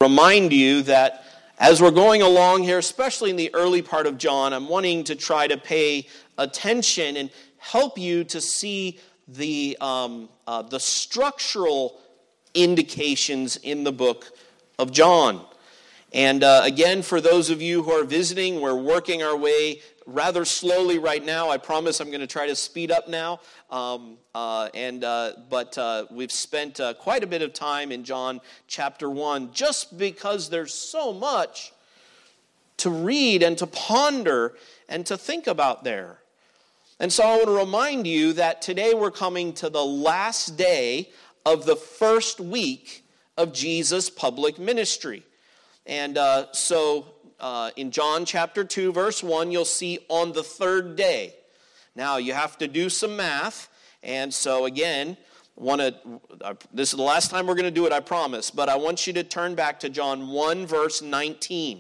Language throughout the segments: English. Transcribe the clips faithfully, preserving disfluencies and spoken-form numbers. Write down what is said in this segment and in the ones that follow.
remind you that as we're going along here, especially in the early part of John, I'm wanting to try to pay attention and help you to see the um, uh, the structural indications in the book of John. And uh, again, for those of you who are visiting, we're working our way rather slowly right now. I promise I'm going to try to speed up now. Um, uh, and uh, But uh, we've spent uh, quite a bit of time in John chapter one, just because there's so much to read and to ponder and to think about there. And so I want to remind you that today we're coming to the last day of the first week of Jesus' public ministry. And uh, so uh, in John chapter two, verse one, you'll see on the third day. Now you have to do some math. And so again, want to, uh, this is the last time we're going to do it, I promise. But I want you to turn back to John one, verse nineteen.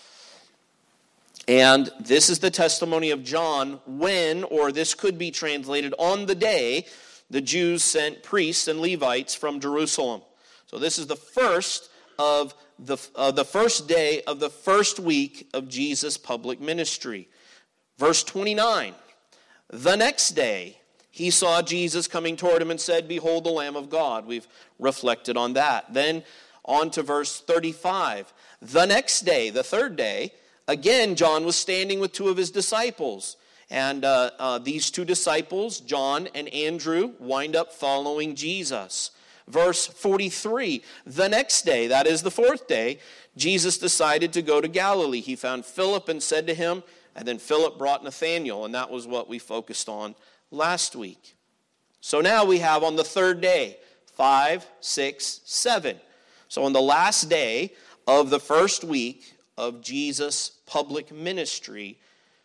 And this is the testimony of John when, or this could be translated, on the day, the Jews sent priests and Levites from Jerusalem. So this is the first of the, uh, the first day of the first week of Jesus' public ministry. Verse twenty-nine, the next day he saw Jesus coming toward him and said, "Behold the Lamb of God." We've reflected on that. Then on to verse thirty-five. The next day, the third day, again, John was standing with two of his disciples. And uh, uh, these two disciples, John and Andrew, wind up following Jesus. Verse forty-three, the next day, that is the fourth day, Jesus decided to go to Galilee. He found Philip and said to him, and then Philip brought Nathanael, and that was what we focused on last week. So now we have on the third day, five, six, seven. So on the last day of the first week of Jesus' public ministry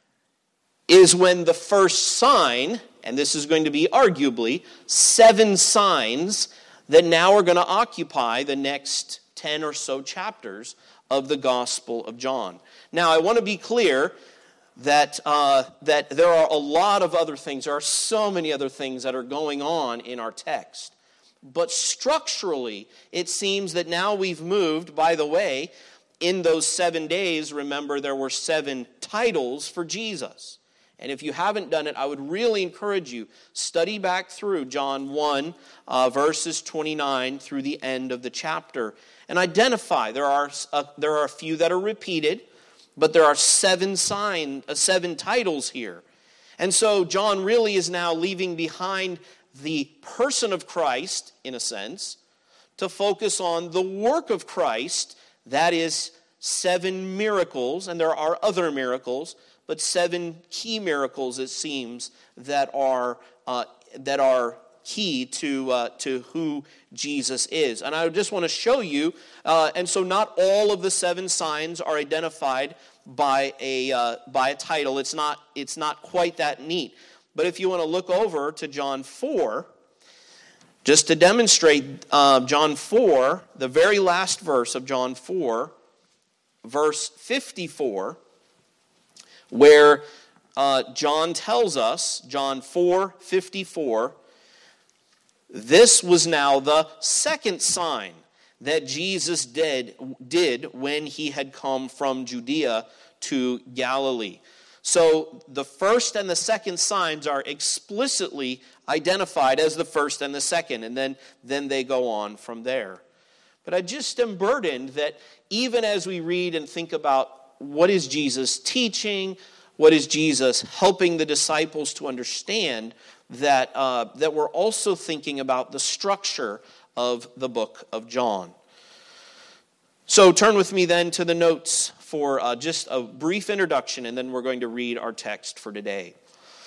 is when the first sign, and this is going to be arguably seven signs that now are going to occupy the next ten or so chapters of the Gospel of John. Now, I want to be clear that uh, that there are a lot of other things. There are so many other things that are going on in our text. But structurally, it seems that now we've moved, by the way, in those seven days, remember, there were seven titles for Jesus. And if you haven't done it, I would really encourage you, study back through John one, uh, verses twenty-nine through the end of the chapter. And identify, there are, uh, there are a few that are repeated, but there are seven sign, uh, seven titles here. And so John really is now leaving behind the person of Christ, in a sense, to focus on the work of Christ. That is seven miracles, and there are other miracles, but seven key miracles, it seems, that are uh, that are key to uh, to who Jesus is. And I just want to show you, uh, and so not all of the seven signs are identified by a uh, by a title. It's not it's not quite that neat. But if you want to look over to John four, just to demonstrate uh, John four, the very last verse of John four, verse fifty-four, where uh, John tells us, John four fifty-four, this was now the second sign that Jesus did, did when he had come from Judea to Galilee. So the first and the second signs are explicitly identified as the first and the second, and then, then they go on from there. But I just am burdened that even as we read and think about what is Jesus teaching, what is Jesus helping the disciples to understand, that uh, that we're also thinking about the structure of the book of John. So turn with me then to the notes for uh, just a brief introduction, and then we're going to read our text for today.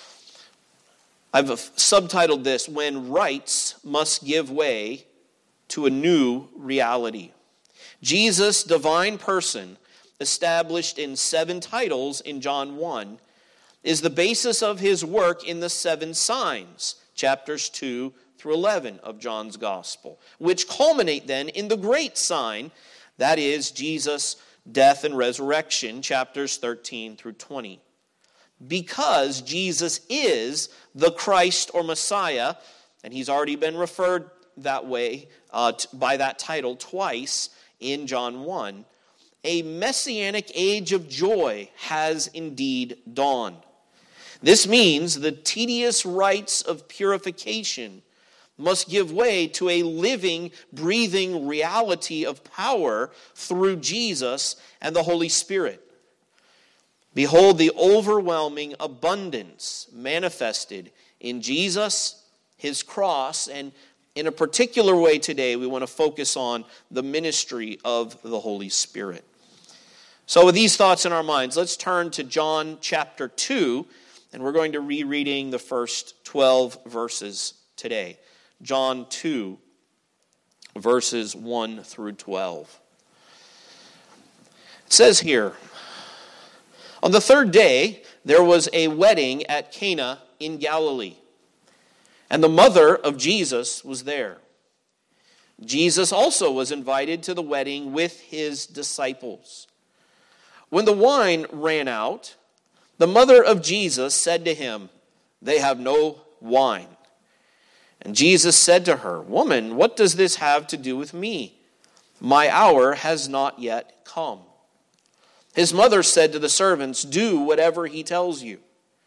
I've subtitled this, When Rights Must Give Way to a New Reality. Jesus' divine person, established in seven titles in John one, is the basis of his work in the seven signs, chapters two through eleven of John's Gospel, which culminate then in the great sign, that is Jesus' death and resurrection, chapters thirteen through twenty. Because Jesus is the Christ or Messiah, and he's already been referred that way uh, t- by that title twice in John one, a messianic age of joy has indeed dawned. This means the tedious rites of purification must give way to a living, breathing reality of power through Jesus and the Holy Spirit. Behold the overwhelming abundance manifested in Jesus, his cross, and in a particular way today we want to focus on the ministry of the Holy Spirit. So with these thoughts in our minds, let's turn to John chapter two, and we're going to be reading the first twelve verses today. John two, verses one through twelve. It says here, on the third day, there was a wedding at Cana in Galilee, and the mother of Jesus was there. Jesus also was invited to the wedding with his disciples. When the wine ran out, the mother of Jesus said to him, "They have no wine." And Jesus said to her, "Woman, what does this have to do with me? My hour has not yet come." His mother said to the servants, "Do whatever he tells you."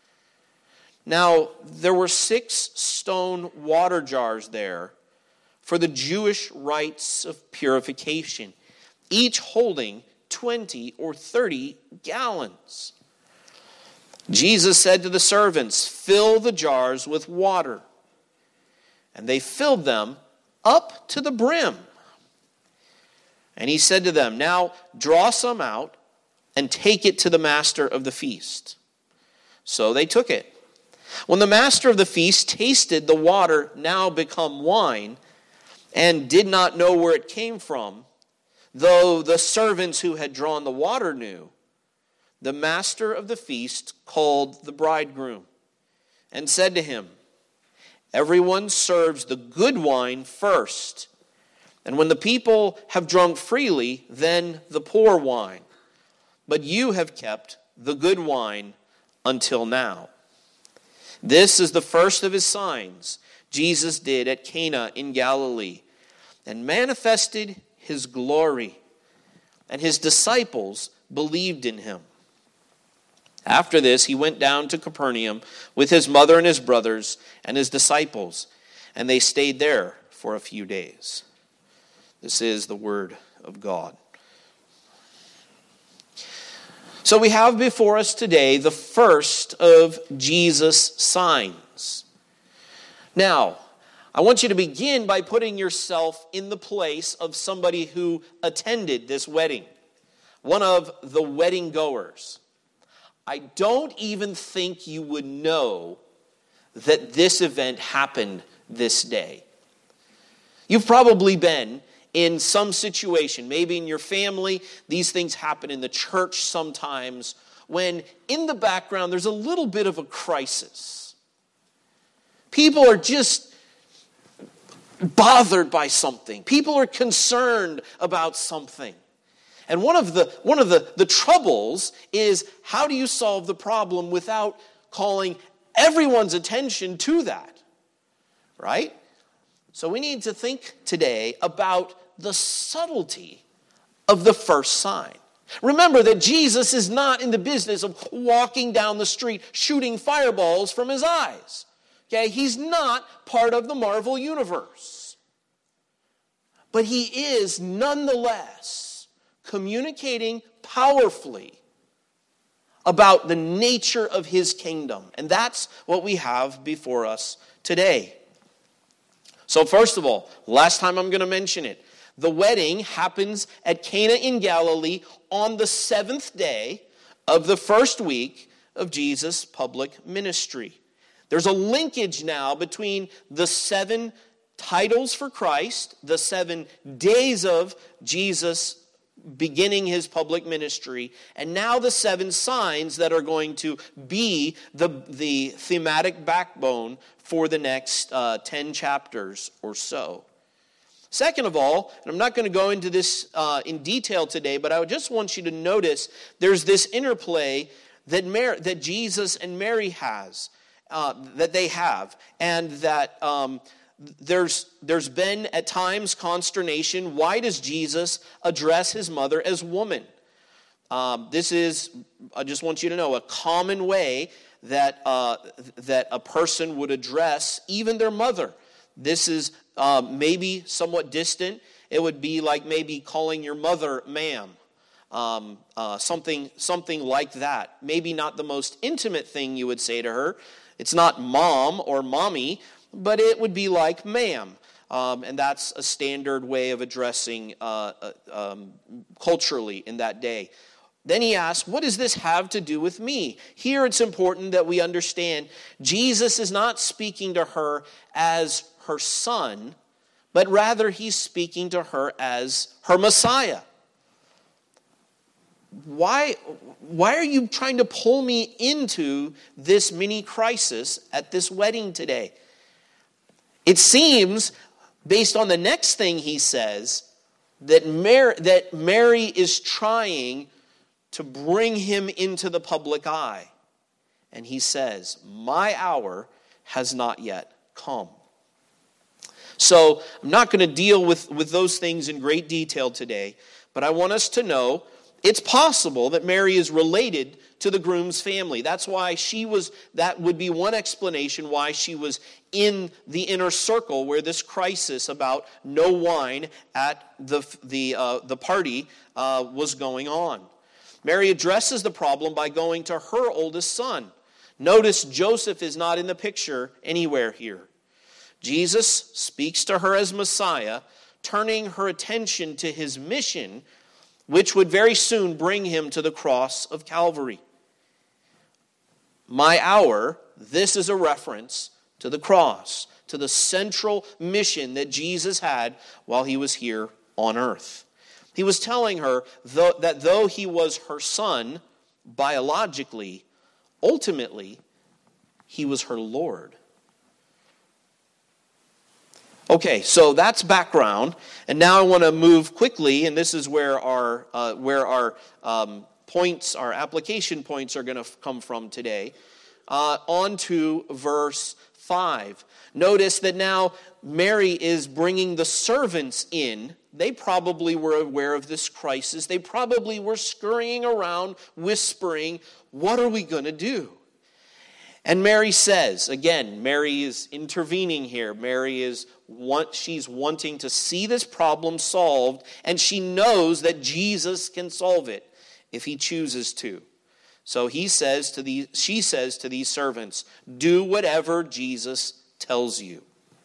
Now, there were six stone water jars there for the Jewish rites of purification, each holding twenty or thirty gallons. Jesus said to the servants, "Fill the jars with water." And they filled them up to the brim. And he said to them, "Now draw some out and take it to the master of the feast." So they took it. When the master of the feast tasted the water now become wine, and did not know where it came from, though the servants who had drawn the water knew, the master of the feast called the bridegroom and said to him, "Everyone serves the good wine first, and when the people have drunk freely, then the poor wine. But you have kept the good wine until now." This is the first of his signs Jesus did at Cana in Galilee, and manifested his glory, and his disciples believed in him. After this, he went down to Capernaum with his mother and his brothers and his disciples, and they stayed there for a few days. This is the word of God. So we have before us today the first of Jesus' signs. Now, I want you to begin by putting yourself in the place of somebody who attended this wedding, one of the wedding goers. I don't even think you would know that this event happened this day. You've probably been in some situation, maybe in your family. These things happen in the church sometimes, when in the background there's a little bit of a crisis. People are just bothered by something. People are concerned about something. And one of the one of the, the troubles is, how do you solve the problem without calling everyone's attention to that? Right? So we need to think today about the subtlety of the first sign. Remember that Jesus is not in the business of walking down the street shooting fireballs from his eyes. Okay, he's not part of the Marvel universe. But he is nonetheless communicating powerfully about the nature of his kingdom. And that's what we have before us today. So first of all, last time I'm going to mention it, the wedding happens at Cana in Galilee on the seventh day of the first week of Jesus' public ministry. There's a linkage now between the seven titles for Christ, the seven days of Jesus beginning his public ministry, and now the seven signs that are going to be the, the thematic backbone for the next uh, ten chapters or so. Second of all, and I'm not going to go into this uh, in detail today, but I just want you to notice there's this interplay that Mary, that Jesus and Mary has, uh, that they have, and that um, there's, there's been at times consternation. Why does Jesus address his mother as woman? Um, this is, I just want you to know, a common way that uh, that a person would address even their mother. This is uh, maybe somewhat distant. It would be like maybe calling your mother ma'am, um, uh, something something like that. Maybe not the most intimate thing you would say to her. It's not mom or mommy, but it would be like ma'am. Um, and that's a standard way of addressing uh, uh, um, culturally in that day. Then he asks, what does this have to do with me? Here it's important that we understand Jesus is not speaking to her as her son, but rather he's speaking to her as her Messiah. Why, why are you trying to pull me into this mini crisis at this wedding today? It seems, based on the next thing he says, that Mary, that Mary is trying to bring him into the public eye. And he says, my hour has not yet come. So I'm not going to deal with, with those things in great detail today, but I want us to know it's possible that Mary is related to the groom's family. That's why she was, that would be one explanation why she was in the inner circle where this crisis about no wine at the, the, uh, the party uh, was going on. Mary addresses the problem by going to her oldest son. Notice Joseph is not in the picture anywhere here. Jesus speaks to her as Messiah, turning her attention to his mission, which would very soon bring him to the cross of Calvary. My hour, this is a reference to the cross, to the central mission that Jesus had while he was here on earth. He was telling her that though he was her son, biologically, ultimately, he was her Lord. Okay, so that's background, and now I want to move quickly, and this is where our uh, where our um, points, our application points are going to come from today, uh, on to verse five. Notice that now Mary is bringing the servants in. They probably were aware of this crisis. They probably were scurrying around, whispering, what are we going to do? And Mary says, again, Mary is intervening here. Mary is want, she's wanting to see this problem solved, and she knows that Jesus can solve it if he chooses to. So he says to these, she says to these servants, do whatever Jesus tells you.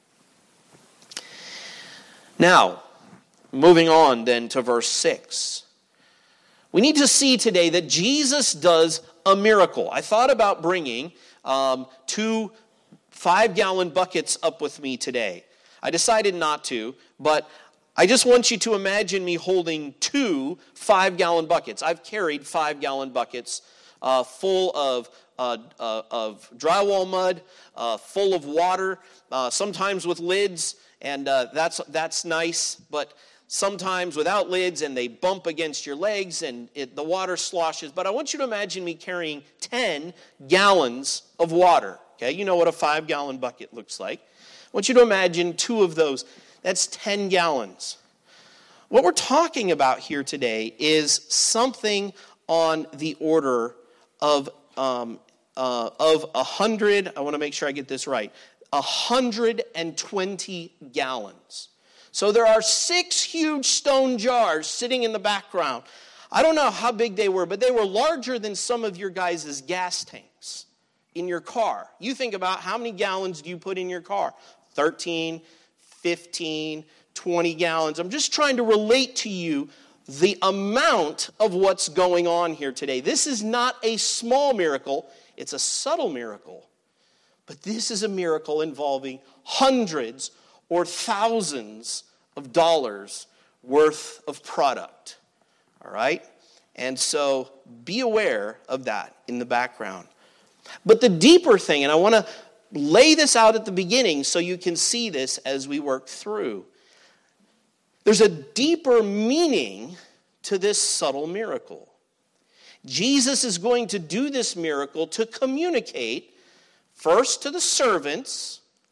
Now, moving on then to verse six. We need to see today that Jesus does a miracle. I thought about bringing um, two five-gallon buckets up with me today. I decided not to, but I just want you to imagine me holding two five-gallon buckets. I've carried five-gallon buckets uh, full of uh, uh, of drywall mud, uh, full of water, uh, sometimes with lids, and uh, that's that's nice, but sometimes without lids, and they bump against your legs, and it, the water sloshes. But I want you to imagine me carrying ten gallons of water. Okay, you know what a five-gallon bucket looks like. I want you to imagine two of those. That's ten gallons. What we're talking about here today is something on the order of um, uh, of a hundred. I want to make sure I get this right. A hundred and twenty gallons. So there are six huge stone jars sitting in the background. I don't know how big they were, but they were larger than some of your guys' gas tanks in your car. You think about how many gallons do you put in your car? thirteen, fifteen, twenty gallons. I'm just trying to relate to you the amount of what's going on here today. This is not a small miracle. It's a subtle miracle. But this is a miracle involving hundreds or thousands of dollars worth of product. All right? And so be aware of that in the background. But the deeper thing, and I want to lay this out at the beginning so you can see this as we work through. There's a deeper meaning to this subtle miracle. Jesus is going to do this miracle to communicate first to the servants,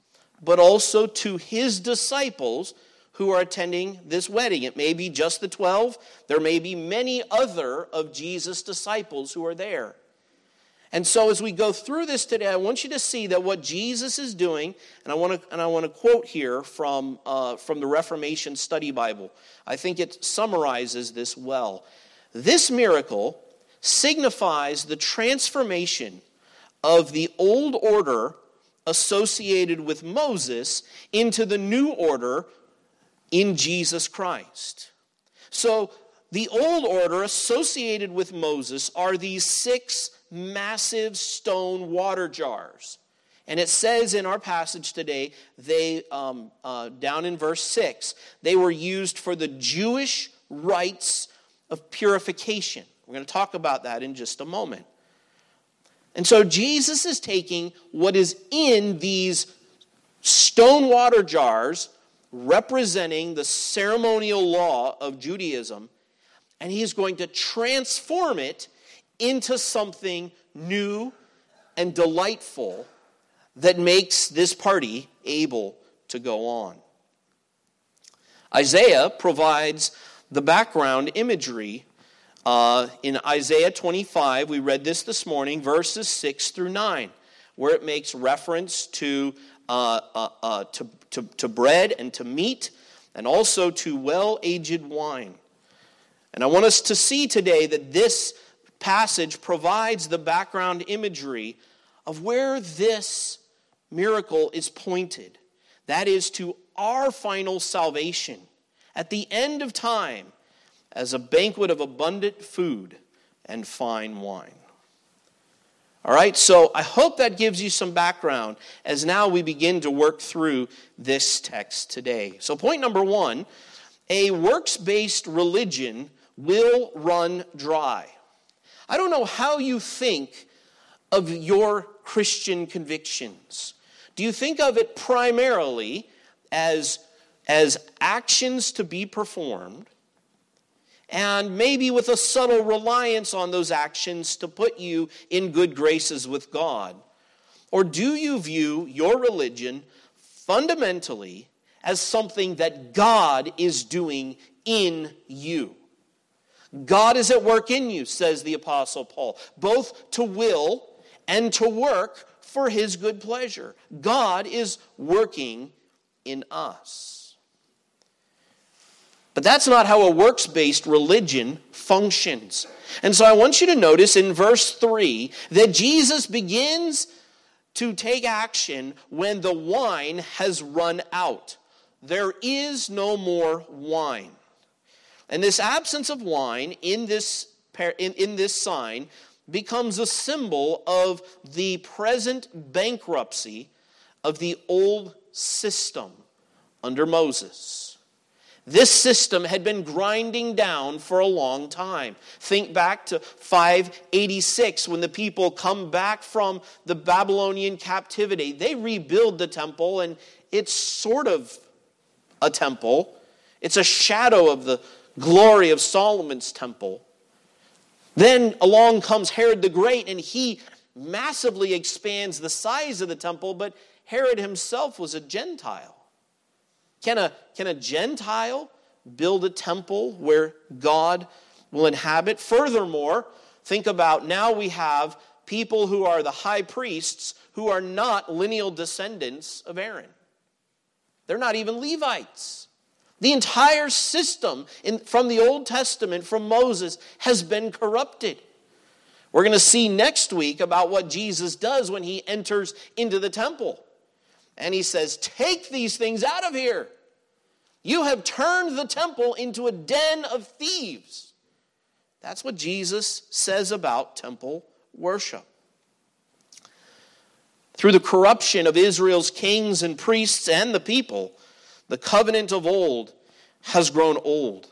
but also to his disciples who are attending this wedding. It may be just the twelve. There may be many other of Jesus' disciples who are there. And so as we go through this today, I want you to see that what Jesus is doing, and I want to and I want to quote here from, uh, from the Reformation Study Bible. I think it summarizes this well. This miracle signifies the transformation of the old order associated with Moses into the new order in Jesus Christ. So the old order associated with Moses are these six massive stone water jars. And it says in our passage today, they um, uh, down in verse six, they were used for the Jewish rites of purification. We're going to talk about that in just a moment. And so Jesus is taking what is in these stone water jars, representing the ceremonial law of Judaism, and he's going to transform it into something new and delightful that makes this party able to go on. Isaiah provides the background imagery. Uh, in Isaiah twenty-five, we read this this morning, verses six through nine, where it makes reference to, uh, uh, uh, to, to, to bread and to meat, and also to well-aged wine. And I want us to see today that this passage provides the background imagery of where this miracle is pointed. That is to our final salvation at the end of time as a banquet of abundant food and fine wine. All right, so I hope that gives you some background as now we begin to work through this text today. So point number one, a works-based religion will run dry. I don't know how you think of your Christian convictions. Do you think of it primarily as, as actions to be performed, and maybe with a subtle reliance on those actions to put you in good graces with God? Or do you view your religion fundamentally as something that God is doing in you? God is at work in you, says the Apostle Paul, both to will and to work for his good pleasure. God is working in us. But that's not how a works-based religion functions. And so I want you to notice in verse three that Jesus begins to take action when the wine has run out. There is no more wine. And this absence of wine in this, in, in this sign becomes a symbol of the present bankruptcy of the old system under Moses. This system had been grinding down for a long time. Think back to five eighty-six when the people come back from the Babylonian captivity. They rebuild the temple, and it's sort of a temple. It's a shadow of the glory of Solomon's temple. Then along comes Herod the Great, and he massively expands the size of the temple, but Herod himself was a Gentile. Can a, can a Gentile build a temple where God will inhabit? Furthermore, think about now we have people who are the high priests who are not lineal descendants of Aaron. They're not even Levites. The entire system in, from the Old Testament, from Moses, has been corrupted. We're going to see next week about what Jesus does when he enters into the temple. And he says, take these things out of here. You have turned the temple into a den of thieves. That's what Jesus says about temple worship. Through the corruption of Israel's kings and priests and the people, the covenant of old has grown old.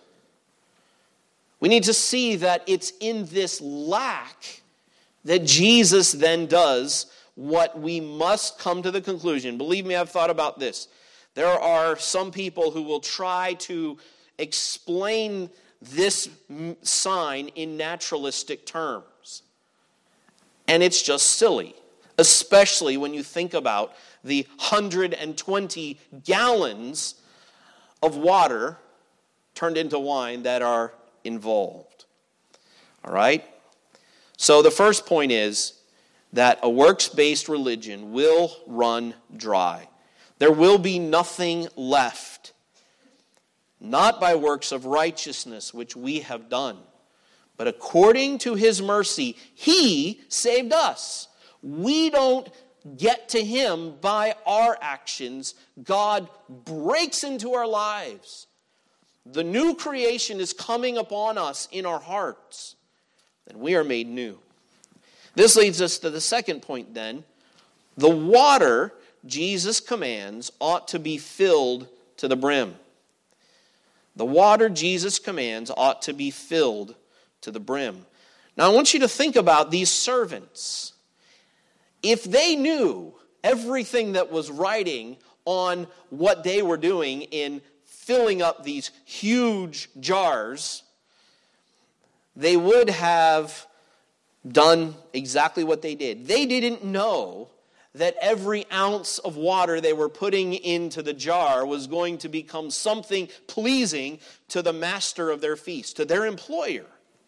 We need to see that it's in this lack that Jesus then does what we must come to the conclusion. Believe me, I've thought about this. There are some people who will try to explain this sign in naturalistic terms. And it's just silly. especially when you think about the one hundred twenty gallons of water turned into wine that are involved. All right? So the first point is that a works-based religion will run dry. There will be nothing left, not by works of righteousness which we have done, but according to his mercy, he saved us. We don't get to him by our actions. God breaks into our lives. The new creation is coming upon us in our hearts, and we are made new. This leads us to the second point then. The water Jesus commands ought to be filled to the brim. The water Jesus commands ought to be filled to the brim. Now I want you to think about these servants. If they knew everything that was writing on what they were doing in filling up these huge jars, they would have done exactly what they did. They didn't know that every ounce of water they were putting into the jar was going to become something pleasing to the master of their feast, to their employer.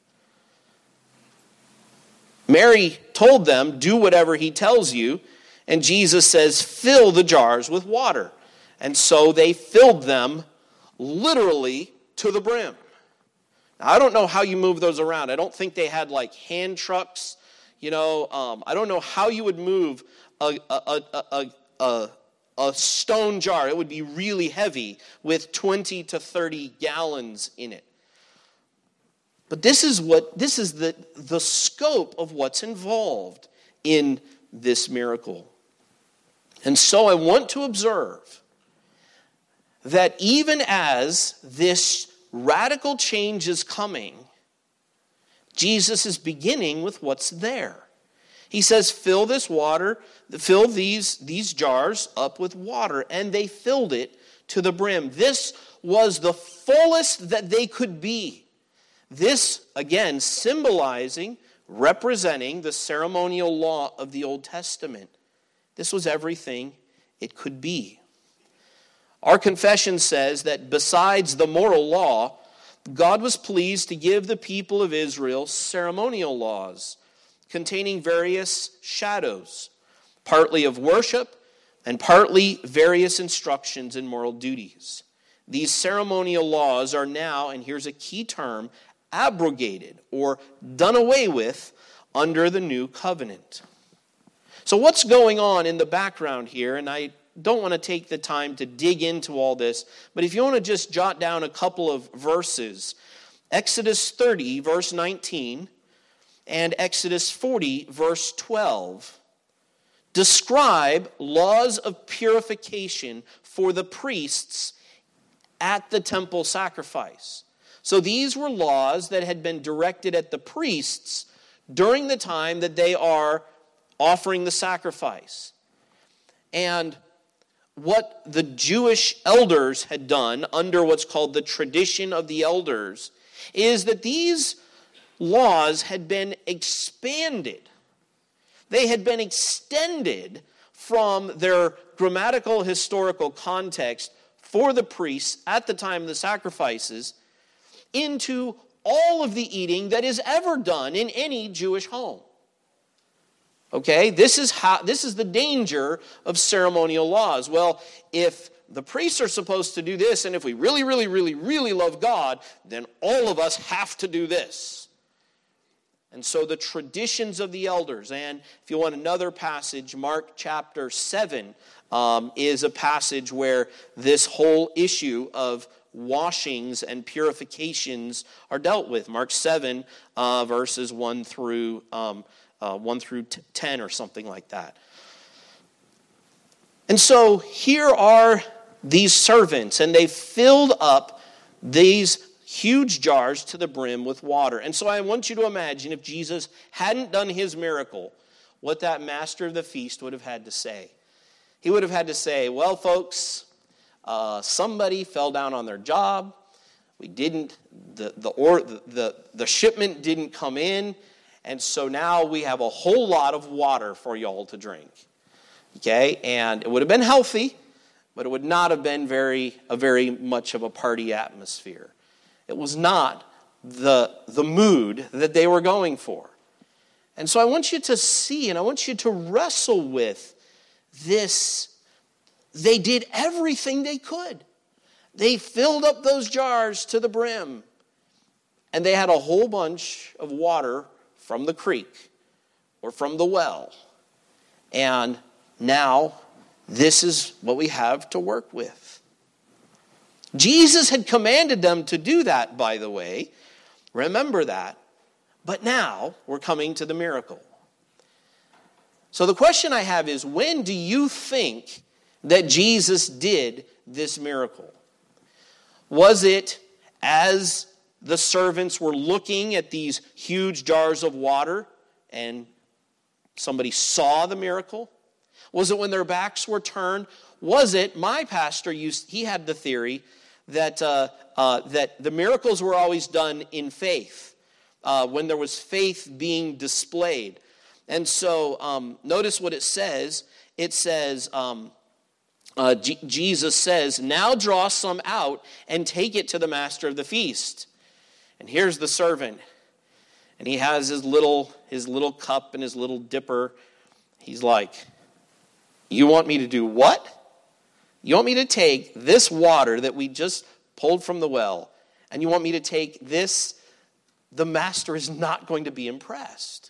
Mary told them, do whatever he tells you, and Jesus says, fill the jars with water. And so they filled them literally to the brim. Now, I don't know how you move those around. I don't think they had like hand trucks. You know, um, I don't know how you would move a, a, a, a, a, a stone jar. It would be really heavy with twenty to thirty gallons in it. But this is what this is the, the scope of what's involved in this miracle. And so I want to observe that even as this radical change is coming, Jesus is beginning with what's there. He says, fill this water, fill these, these jars up with water, and they filled it to the brim. This was the fullest that they could be. This, again, symbolizing, representing the ceremonial law of the Old Testament. This was everything it could be. Our confession says that besides the moral law, God was pleased to give the people of Israel ceremonial laws containing various shadows, partly of worship and partly various instructions in moral duties. These ceremonial laws are now, and here's a key term, abrogated or done away with under the new covenant. So what's going on in the background here? And I don't want to take the time to dig into all this, but if you want to just jot down a couple of verses, Exodus thirty, verse nineteen, and Exodus forty, verse twelve, describe laws of purification for the priests at the temple sacrifice. So these were laws that had been directed at the priests during the time that they are offering the sacrifice. And what the Jewish elders had done under what's called the tradition of the elders is that these laws had been expanded. They had been extended from their grammatical historical context for the priests at the time of the sacrifices into all of the eating that is ever done in any Jewish home. Okay, this is how this is the danger of ceremonial laws. Well, if the priests are supposed to do this, and if we really, really, really, really love God, then all of us have to do this. And so the traditions of the elders, and if you want another passage, Mark chapter seven um, is a passage where this whole issue of washings and purifications are dealt with. Mark seven, uh, verses one through um, uh, one through ten, or something like that. And so here are these servants, and they filled up these huge jars to the brim with water. And so I want you to imagine if Jesus hadn't done his miracle, what that master of the feast would have had to say. He would have had to say, well, folks, uh, somebody fell down on their job. We didn't, the, the, or, the, the, the shipment didn't come in, And so now we have a whole lot of water for y'all to drink. Okay? And it would have been healthy, but it would not have been very a very much of a party atmosphere. It was not the, the mood that they were going for. And so I want you to see and I want you to wrestle with this. They did everything they could. They filled up those jars to the brim. And they had a whole bunch of water from the creek or from the well. And now this is what we have to work with. Jesus had commanded them to do that, by the way. Remember that. But now we're coming to the miracle. So the question I have is, when do you think that Jesus did this miracle? Was it as the servants were looking at these huge jars of water and somebody saw the miracle? Was it when their backs were turned? Was it, my pastor used, he had the theory that uh, uh, that the miracles were always done in faith, uh, when there was faith being displayed. And so um, notice what it says. It says, um, uh, G- Jesus says, "Now draw some out and take it to the master of the feast." And here's the servant. And he has his little, his little cup and his little dipper. He's like, "You want me to do what? You want me to take this water that we just pulled from the well, and you want me to take this?" The master is not going to be impressed.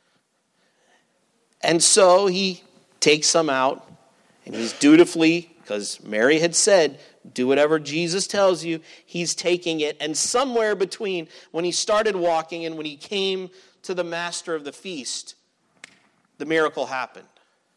And so he takes some out, and he's dutifully, because Mary had said, do whatever Jesus tells you, he's taking it. And somewhere between when he started walking and when he came to the master of the feast, the miracle happened.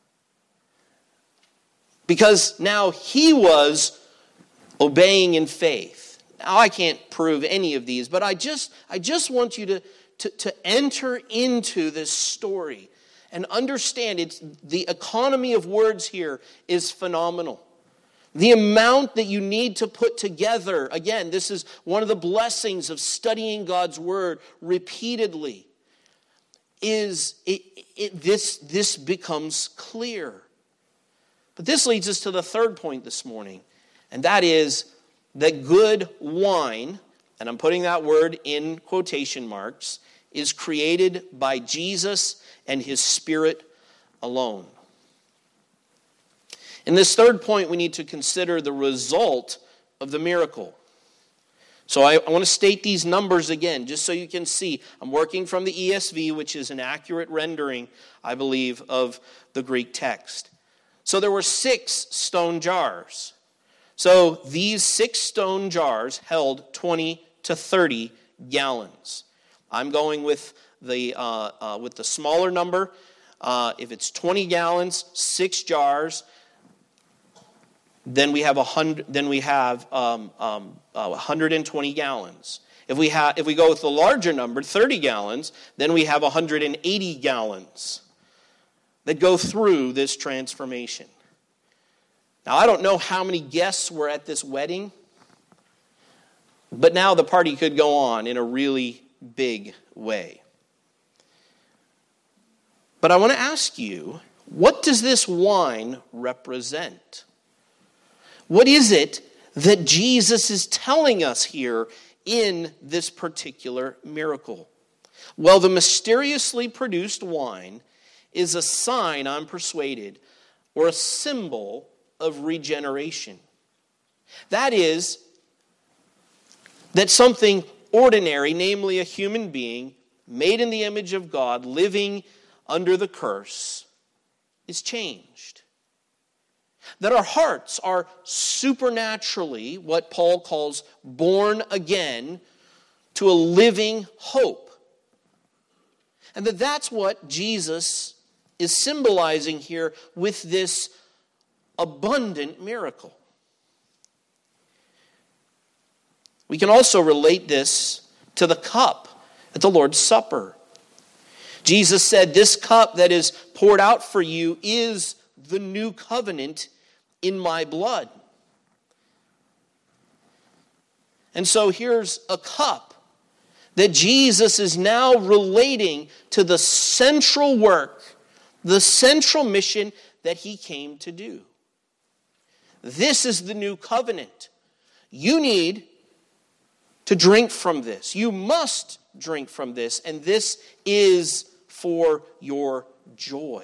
Because now he was obeying in faith. Now I can't prove any of these, but I just I just want you to, to, to enter into this story and understand it's the economy of words here is phenomenal. The amount that you need to put together, again, this is one of the blessings of studying God's word repeatedly, is it, it, this, this becomes clear. But this leads us to the third point this morning, and that is that good wine, and I'm putting that word in quotation marks, is created by Jesus and his Spirit alone. In this third point, we need to consider the result of the miracle. So I, I want to state these numbers again, just so you can see. I'm working from the E S V, which is an accurate rendering, I believe, of the Greek text. So there were six stone jars. So these six stone jars held twenty to thirty gallons. I'm going with the uh, uh, with the smaller number. Uh, if it's twenty gallons, six jars, then we have a hundred. Then we have um, um, uh, one hundred twenty gallons. If we have, if we go with the larger number, thirty gallons, then we have one hundred eighty gallons that go through this transformation. Now, I don't know how many guests were at this wedding, but now the party could go on in a really big way. But I want to ask you, what does this wine represent? What is it that Jesus is telling us here in this particular miracle? Well, the mysteriously produced wine is a sign, I'm persuaded, or a symbol of regeneration. That is, that something ordinary, namely a human being, made in the image of God, living under the curse, is changed. That our hearts are supernaturally, what Paul calls, born again to a living hope. And that that's what Jesus is symbolizing here with this abundant miracle. We can also relate this to the cup at the Lord's Supper. Jesus said, "This cup that is poured out for you is the new covenant in my blood." And so here's a cup that Jesus is now relating to the central work, the central mission that he came to do. This is the new covenant. You need to drink from this. You must drink from this, and this is for your joy.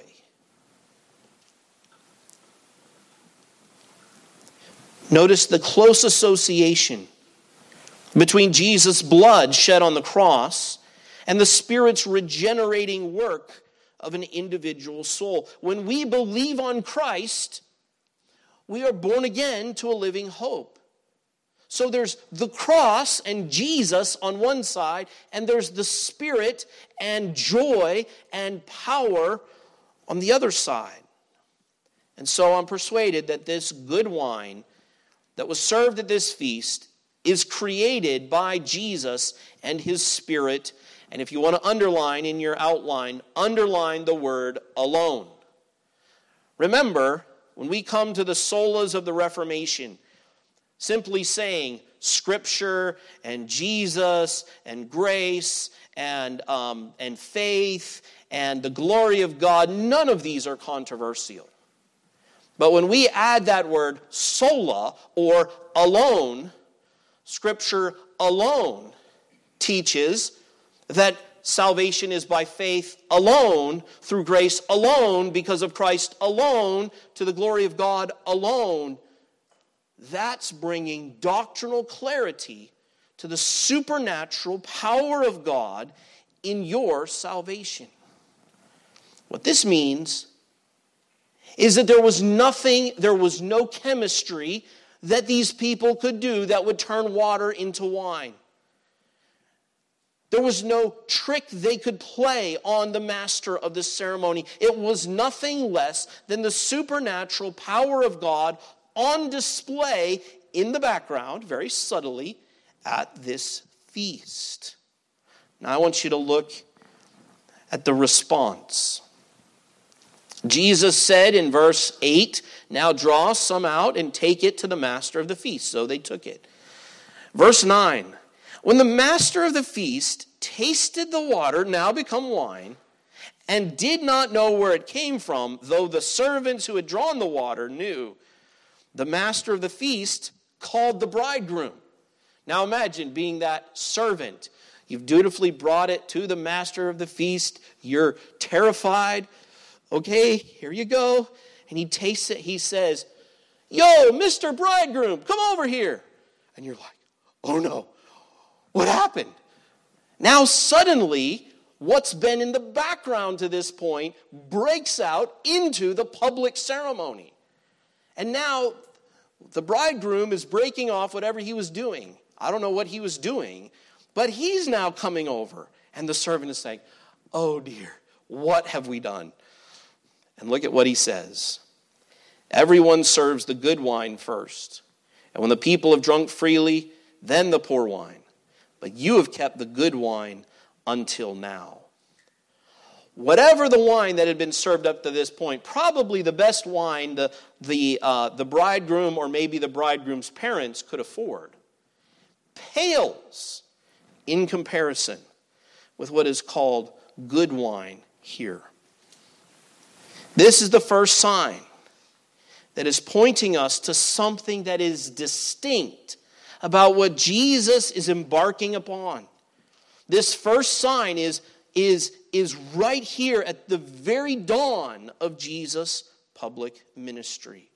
Notice the close association between Jesus' blood shed on the cross and the Spirit's regenerating work of an individual soul. When we believe on Christ, we are born again to a living hope. So there's the cross and Jesus on one side, and there's the Spirit and joy and power on the other side. And so I'm persuaded that this good wine that was served at this feast is created by Jesus and his Spirit. And if you want to underline in your outline, underline the word alone. Remember, when we come to the solas of the Reformation, simply saying Scripture and Jesus and grace and, um, and faith and the glory of God, none of these are controversial. But when we add that word sola or alone, Scripture alone teaches that salvation is by faith alone, through grace alone, because of Christ alone, to the glory of God alone. That's bringing doctrinal clarity to the supernatural power of God in your salvation. What this means is that there was nothing, there was no chemistry that these people could do that would turn water into wine. There was no trick they could play on the master of the ceremony. It was nothing less than the supernatural power of God on display in the background, very subtly, at this feast. Now I want you to look at the response. Jesus said in verse eight, "Now draw some out and take it to the master of the feast." So they took it. Verse nine, "When the master of the feast tasted the water, now become wine, and did not know where it came from, though the servants who had drawn the water knew, the master of the feast called the bridegroom." Now imagine being that servant. You've dutifully brought it to the master of the feast. You're terrified. Okay, here you go. And he tastes it. He says, "Yo, Mister Bridegroom, come over here." And you're like, "Oh no, what happened?" Now suddenly, what's been in the background to this point breaks out into the public ceremony. And now the bridegroom is breaking off whatever he was doing. I don't know what he was doing, but he's now coming over. And the servant is saying, "Oh dear, what have we done?" And look at what he says. "Everyone serves the good wine first. And when the people have drunk freely, then the poor wine. But you have kept the good wine until now." Whatever the wine that had been served up to this point, probably the best wine the, the, uh, the bridegroom or maybe the bridegroom's parents could afford, pales in comparison with what is called good wine here. This is the first sign that is pointing us to something that is distinct about what Jesus is embarking upon. This first sign is, is, is right here at the very dawn of Jesus' public ministry.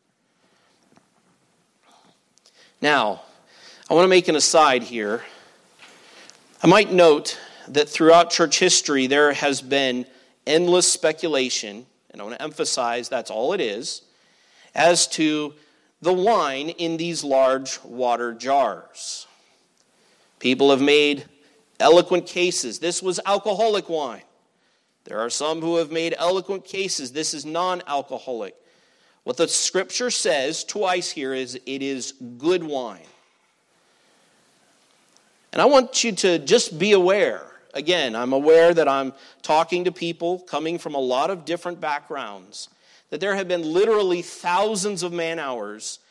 Now, I want to make an aside here. I might note that throughout church history there has been endless speculation, and I want to emphasize that's all it is, as to the wine in these large water jars. People have made eloquent cases. This was alcoholic wine. There are some who have made eloquent cases. This is non-alcoholic. What the scripture says twice here is it is good wine. And I want you to just be aware. Again, I'm aware that I'm talking to people coming from a lot of different backgrounds, that there have been literally thousands of man hours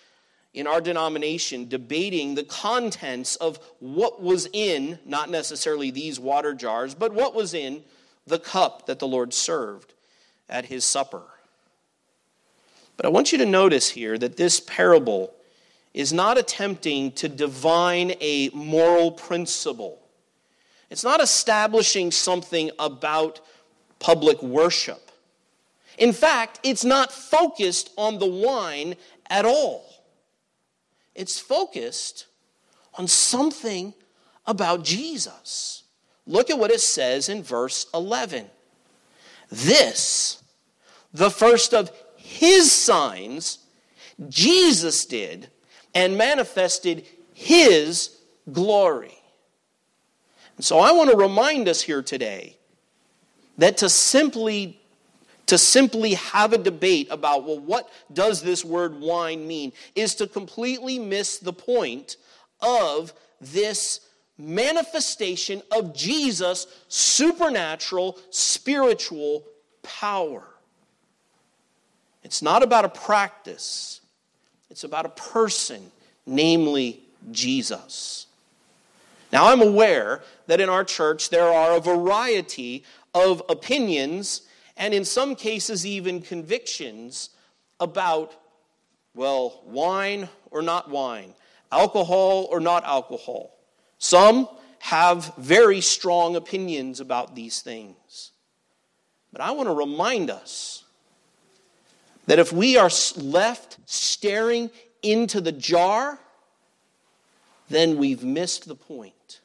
in our denomination debating the contents of what was in, not necessarily these water jars, but what was in the cup that the Lord served at his supper. But I want you to notice here that this parable is not attempting to divine a moral principle. It's not establishing something about public worship. In fact, it's not focused on the wine at all. It's focused on something about Jesus. Look at what it says in verse eleven. This, the first of his signs, Jesus did and manifested his glory. And so I want to remind us here today that to simply To simply have a debate about, well, what does this word wine mean, is to completely miss the point of this manifestation of Jesus' supernatural, spiritual power. It's not about a practice. It's about a person, namely Jesus. Now, I'm aware that in our church there are a variety of opinions and in some cases even convictions about, well, wine or not wine, alcohol or not alcohol. Some have very strong opinions about these things. But I want to remind us that if we are left staring into the jar, then we've missed the point.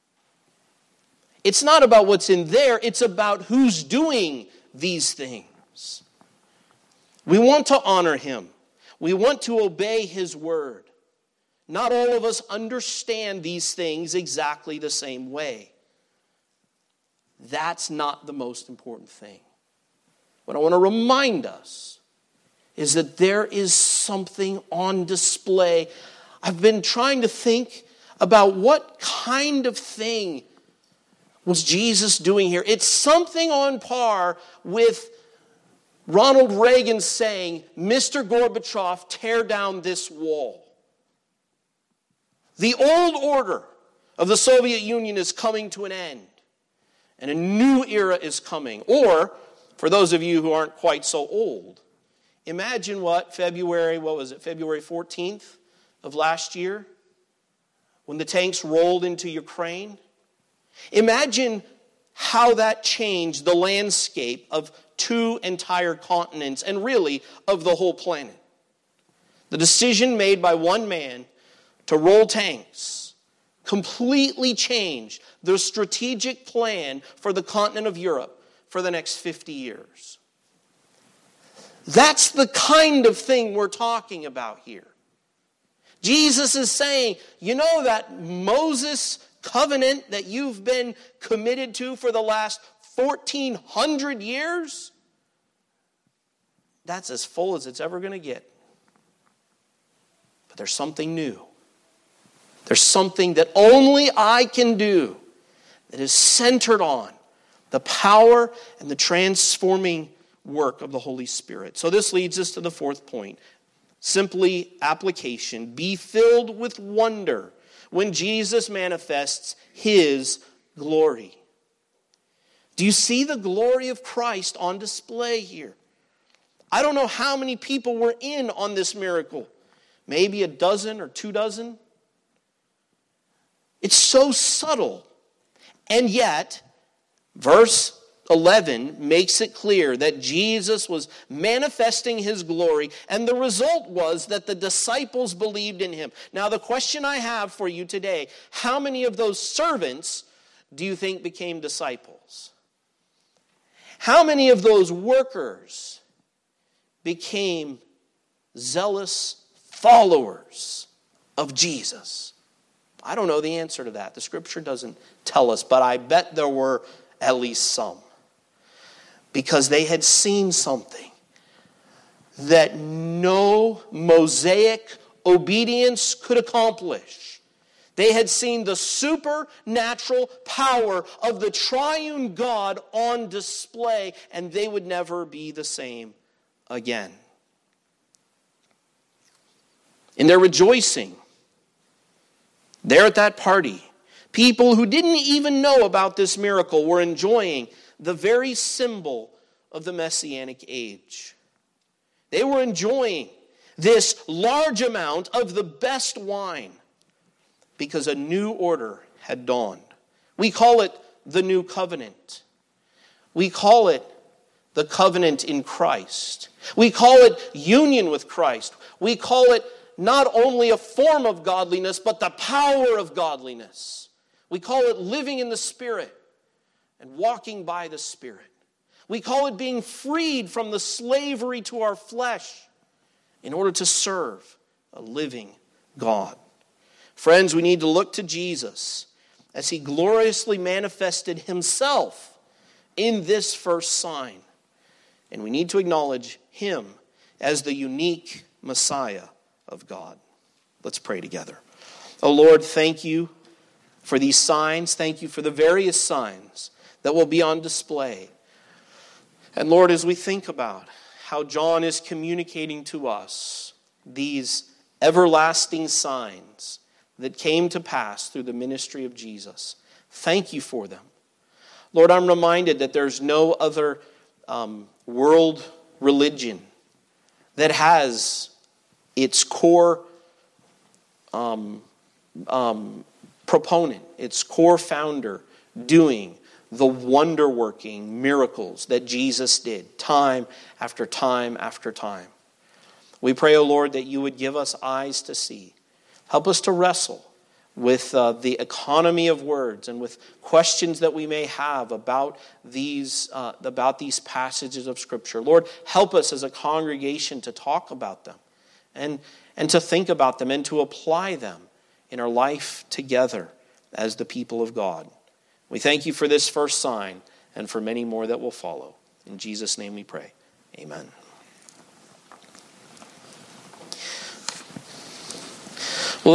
It's not about what's in there, it's about who's doing these things. We want to honor him. We want to obey his word. Not all of us understand these things exactly the same way. That's not the most important thing. What I want to remind us is that there is something on display. I've been trying to think about what kind of thing was Jesus doing here. It's something on par with Ronald Reagan saying, Mister Gorbachev, tear down this wall. The old order of the Soviet Union is coming to an end, and a new era is coming. Or, for those of you who aren't quite so old, imagine what February, what was it, February fourteenth of last year, when the tanks rolled into Ukraine. Imagine how that changed the landscape of two entire continents and really of the whole planet. The decision made by one man to roll tanks completely changed the strategic plan for the continent of Europe for the next fifty years. That's the kind of thing we're talking about here. Jesus is saying, you know that Moses covenant that you've been committed to for the last fourteen hundred years? That's as full as it's ever going to get. But there's something new. There's something that only I can do that is centered on the power and the transforming work of the Holy Spirit. So this leads us to the fourth point. Simply application. Be filled with wonder when Jesus manifests his glory. Do you see the glory of Christ on display here? I don't know how many people were in on this miracle. Maybe a dozen or two dozen. It's so subtle. And yet, verse eleven makes it clear that Jesus was manifesting his glory, and the result was that the disciples believed in him. Now, the question I have for you today, how many of those servants do you think became disciples? How many of those workers became zealous followers of Jesus? I don't know the answer to that. The scripture doesn't tell us, but I bet there were at least some. Because they had seen something that no Mosaic obedience could accomplish. They had seen the supernatural power of the triune God on display, and they would never be the same again. in their rejoicing. There at that party, people who didn't even know about this miracle were enjoying the very symbol of the Messianic age. They were enjoying this large amount of the best wine because a new order had dawned. We call it the new covenant. We call it the covenant in Christ. We call it union with Christ. We call it not only a form of godliness, but the power of godliness. We call it living in the Spirit and walking by the Spirit. We call it being freed from the slavery to our flesh in order to serve a living God. Friends, we need to look to Jesus as he gloriously manifested himself in this first sign. And we need to acknowledge him as the unique Messiah of God. Let's pray together. Oh Lord, thank you for these signs. Thank you for the various signs that will be on display. And Lord, as we think about how John is communicating to us these everlasting signs that came to pass through the ministry of Jesus, thank you for them. Lord, I'm reminded that there's no other um, world religion that has its core um, um, proponent, its core founder, doing the wonder-working miracles that Jesus did time after time after time. We pray, O Lord, that you would give us eyes to see. Help us to wrestle with uh, the economy of words and with questions that we may have about these, uh, about these passages of Scripture. Lord, help us as a congregation to talk about them and, and to think about them and to apply them in our life together as the people of God. We thank you for this first sign and for many more that will follow. In Jesus' name we pray. Amen.